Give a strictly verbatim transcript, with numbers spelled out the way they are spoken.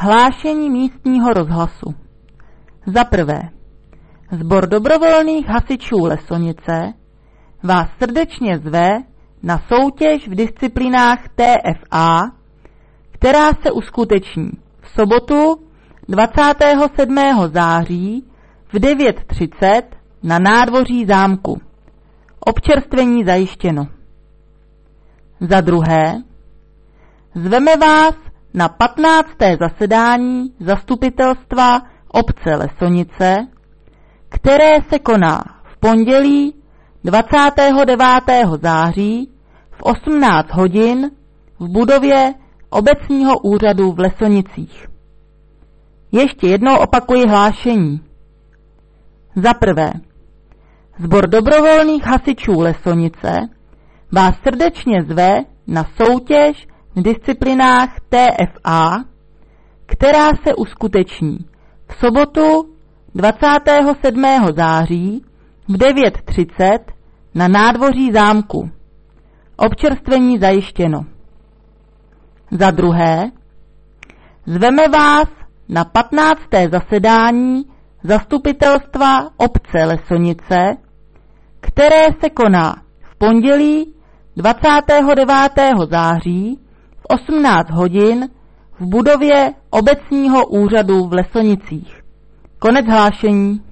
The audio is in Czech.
Hlášení místního rozhlasu. Za prvé, Sbor dobrovolných hasičů Lesonice vás srdečně zve na soutěž v disciplinách T F A, která se uskuteční v sobotu dvacátého sedmého září v devět třicet na nádvoří zámku. Občerstvení zajištěno. Za druhé, zveme vás na patnácté zasedání zastupitelstva obce Lesonice, které se koná v pondělí dvacátého devátého září v osmnáct hodin v budově obecního úřadu v Lesonicích. Ještě jednou opakuji hlášení. Za prvé, Sbor dobrovolných hasičů Lesonice vás srdečně zve na soutěž v disciplinách T F A, která se uskuteční v sobotu dvacátého sedmého září v devět třicet na nádvoří zámku. Občerstvení zajištěno. Za druhé, zveme vás na patnácté zasedání zastupitelstva obce Lesonice, které se koná v pondělí dvacátého devátého září v osmnáct hodin v budově obecního úřadu v Lesonicích. Konec hlášení.